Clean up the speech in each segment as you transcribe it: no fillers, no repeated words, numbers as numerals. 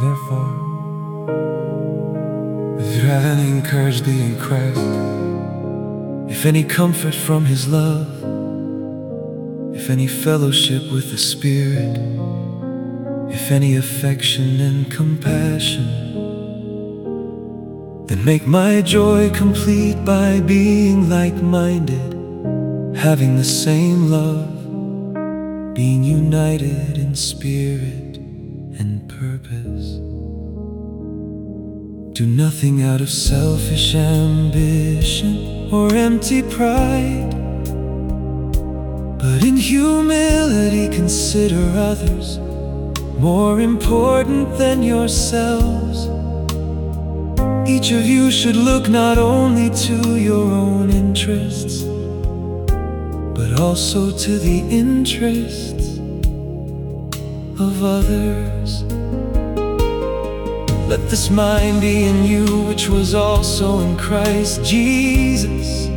Therefore, if you have any encouragement in Christ, if any comfort from His love, if any fellowship with the Spirit, if any affection and compassion, then make my joy complete by being like-minded, having the same love, being united in spirit and purpose. Do nothing out of selfish ambition or empty pride, but in humility consider others more important than yourselves. Each of you should look not only to your own interests, but also to the interests of others. Let this mind be in you, which was also in Christ Jesus,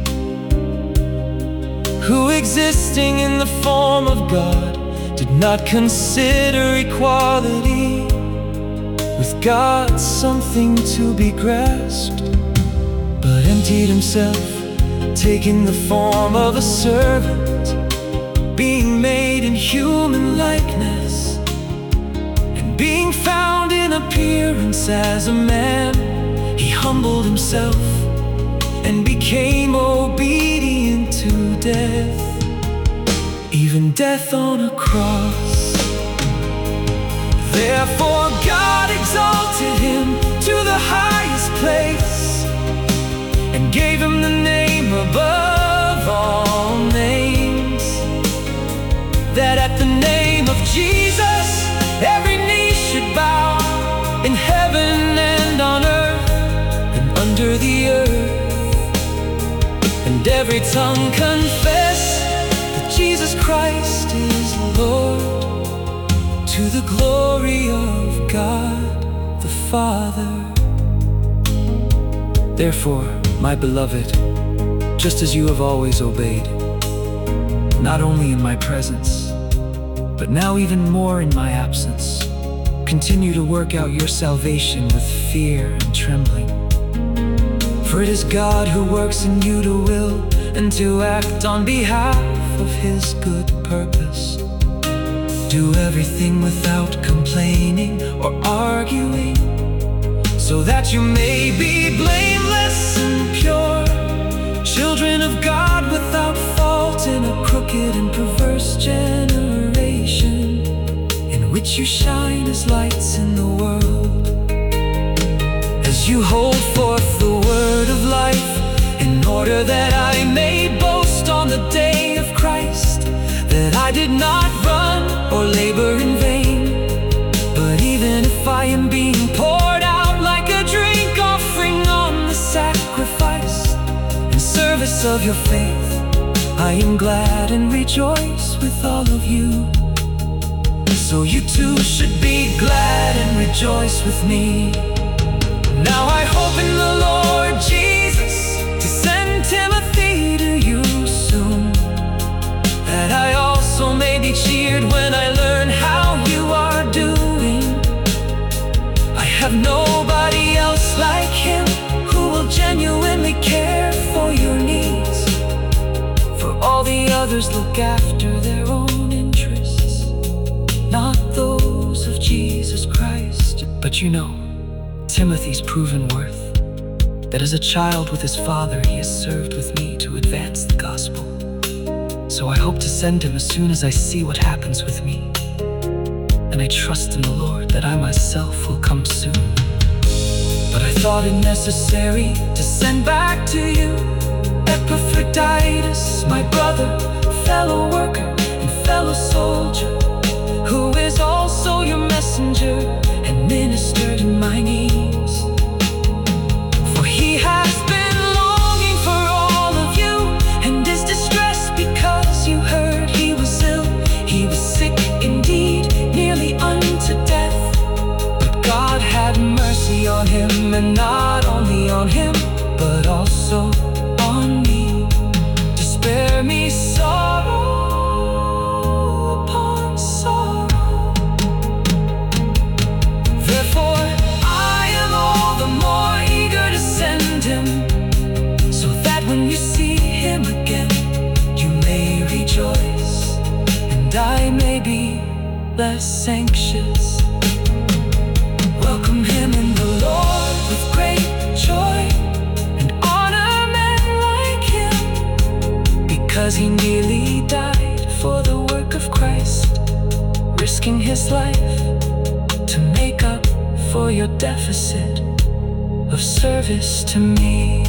who existing in the form of God, did not consider equality with God something to be grasped, but emptied himself, taking the form of a servant, being made in human likeness, and being found in appearance as a man, he humbled himself and became obedient to death, even death on a cross. Therefore God exalted him to the highest place, and gave him the name above all names, that at the name of Jesus every knee should bow, in heaven and on earth and under the earth, and every tongue confess that Jesus Christ is Lord, to the glory of God the Father. Therefore, my beloved, just as you have always obeyed, not only in my presence, but now even more in my absence, continue to work out your salvation with fear and trembling. For it is God who works in you to will and to act on behalf of His good purpose. Do everything without complaining or arguing, so that you may be blameless and pure, children of God without fault in a crooked and perverse generation, in which you shine as lights in the world, as you hold forth the word of life, in order that I may boast on the day of Christ, that I did not run or labor in vain. But even if I am being poured out like a drink offering on the sacrifice in service of your faith, I am glad and rejoice with all of you. So you too should be glad and rejoice with me. Now I hope in the Lord Jesus to send Timothy to you soon, that I also may be cheered when I learn how you are doing. I have nobody else like him who will genuinely care for your needs, for all the others look after their own interests, not those of Jesus Christ. But you know Timothy's proven worth, that as a child with his father he has served with me to advance the gospel. So I hope to send him as soon as I see what happens with me, and I trust in the Lord that I myself will come soon. But I thought it necessary to send back to you Epaphroditus, my brother, fellow worker and fellow soldier, who is also your messenger and ministered in my needs. For he has been longing for all of you, and is distressed because you heard he was ill. He was sick indeed, nearly unto death. But God had mercy on him, and not only on him, but also on me, to spare me sorrow less anxious. Welcome him in the Lord with great joy, and honor men like him, because he nearly died for the work of Christ, risking his life to make up for your deficit of service to me.